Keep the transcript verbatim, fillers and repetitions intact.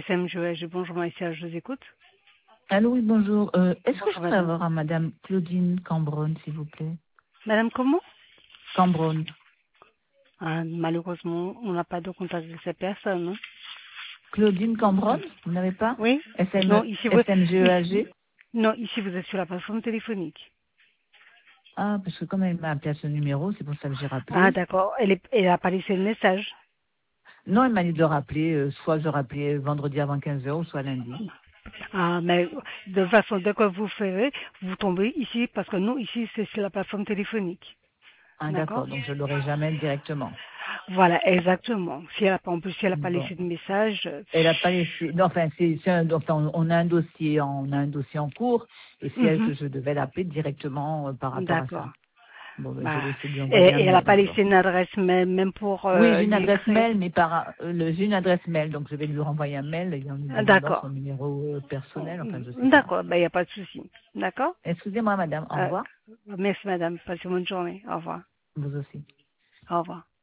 S M G E G, bonjour Maïsia, je vous écoute. Allô, oui, bonjour. Euh, Est-ce que je Bonjour peux madame. avoir à madame Claudine Cambronne, s'il vous plaît? Madame comment? Cambronne. Ah, malheureusement, on n'a pas de contact avec cette personne. Hein. Claudine Cambronne, vous n'avez pas? Oui? S M, Non, ici vous, ici, S M G E A G? non, ici vous êtes sur la plateforme téléphonique. Ah, parce que comme elle m'a appelé à ce numéro, c'est pour ça que j'ai Ah rappelé. d'accord, elle est, elle a pas laissé le message. Non, elle m'a dit de rappeler, euh, soit je rappelais vendredi avant quinze heures, soit lundi. Ah, mais de toute façon, dès que vous ferez, vous tombez ici, parce que nous, ici, c'est sur la plateforme téléphonique. Ah, D'accord? d'accord, donc je l'aurai jamais directement. Voilà, exactement. Si elle a pas, en plus, si elle n'a pas Bon. laissé de message, euh, Elle a pas laissé, non, enfin, c'est, c'est un, enfin, on on a un dossier, en- on a un dossier en cours, et c'est elle mhm, que je devais l'appeler directement euh, par rapport à ça. d'accord. Bon, ben, je Bah, vais essayer de lui et, envoyer un et elle n'a mail pas alors. laissé une adresse mail, même pour Oui, euh, j'ai une lui adresse écrire. mail, mais par euh, le- j'ai une adresse mail, donc je vais lui renvoyer un mail en lui demandant son D'accord. numéro euh, personnel, enfin je sais pas. D'accord, ben il n'y a pas de souci. D'accord. Excusez-moi madame, au Euh, revoir, merci madame, passez une bonne journée. Au revoir. vous aussi. Au revoir.